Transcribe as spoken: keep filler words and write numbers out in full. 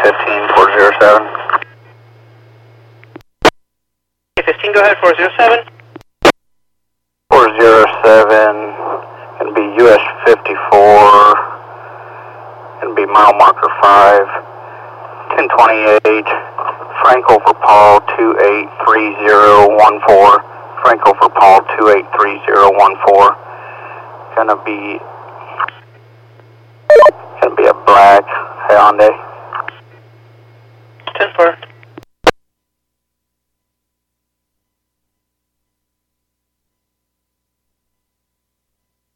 fifteen, four zero seven. fifteen, go ahead, four zero seven. four zero seven, going to be U S fifty-four, going to be mile marker five, ten twenty-eight, Frank over Paul, two eight three zero one four, Frank over Paul, two eight three zero one four, going to be, going to be a black Hyundai. ten four.